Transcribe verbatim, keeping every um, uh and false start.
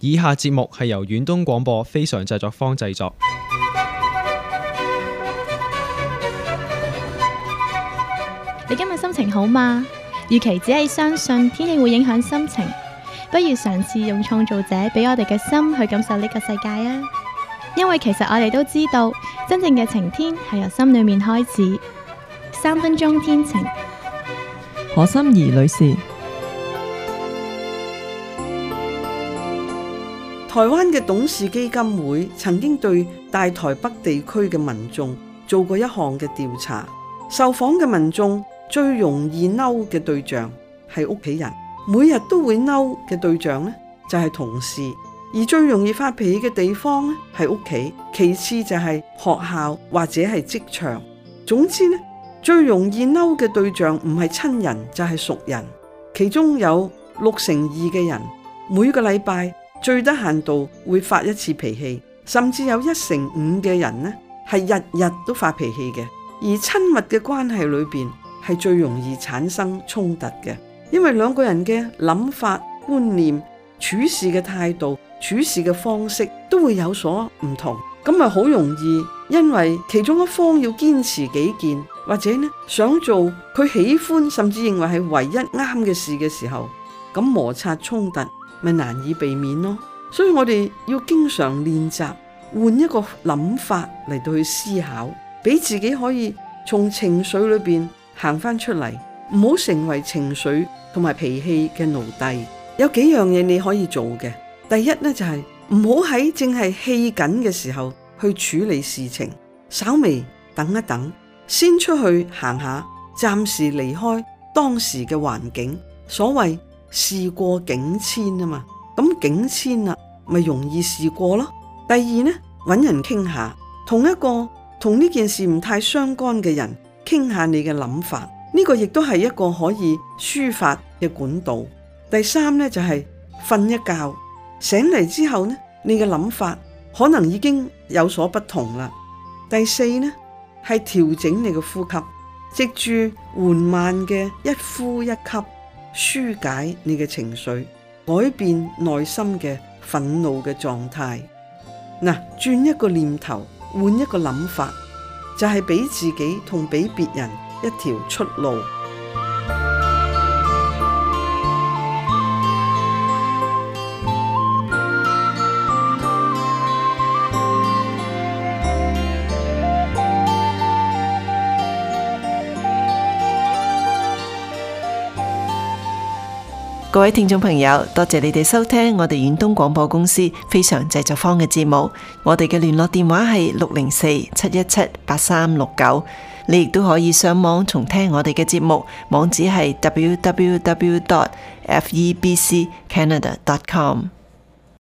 以下節目係由遠東廣播非常製作坊製作。 你今日心情好嗎？與其只係相信天氣會影響心情，不如嘗試用創造者俾我哋嘅心去感受呢個世界啊！因為其實我哋都知道，真正嘅晴天係由心裏面開始。三分鐘天晴， 何心怡女士。 台灣嘅董事基金會曾經對大台北地區嘅民眾做過一項嘅調查，受訪嘅民眾最容易嬲嘅對象係屋企人，每日都會嬲嘅對象呢就係同事，而最容易發脾氣嘅地方呢係屋企，其次就係學校或者係職場。總之呢，最容易嬲嘅對象唔係親人就係熟人，其中有六成二嘅人每個禮拜最得閒度會發一次脾氣，甚至有一成五嘅人呢係日日都發脾氣嘅。而親密嘅關係裏邊係最容易產生衝突嘅，因為兩個人嘅諗法、觀念、處事嘅態度、處事嘅方式都會有所唔同，咁咪好容易因為其中一方要堅持己見，或者呢想做佢喜歡甚至認為係唯一啱嘅事嘅時候，咁摩擦衝突咪難以避免咯。所以我哋要經常練習換一個諗法嚟到去思考，俾自己可以從情緒裏邊行翻出嚟，唔好成為情緒同埋脾氣嘅奴隸。有幾樣嘢你可以做嘅，第一呢，就係唔好喺淨係氣緊嘅時候去處理事情，稍微等一等，先出去行下，暫時離開當時嘅環境。所謂事過境遷啊嘛，咁境遷啦，咪容易事過咯。第二呢，搵人傾下，同一個同呢件事唔太相干嘅人傾下你嘅諗法，呢個亦都係一個可以抒發嘅管道。第三呢，就係瞓一覺，醒嚟之後呢，你嘅諗法可能已經有所不同啦。第四呢，係調整你嘅呼吸，藉住緩慢嘅一呼一吸，紓解你嘅情緒，改變內心嘅憤怒嘅狀態。嗱，轉一個念頭，換一個諗法，就係俾自己同俾別人一條出路。 各位聽眾朋友，多謝你哋收聽我哋遠東廣播公司非常製作坊嘅節目。我哋嘅聯絡電話係六零四七一七八三六九。你亦都可以上網重聽我哋嘅節目，網址係 w w w dot f e b c canada dot com。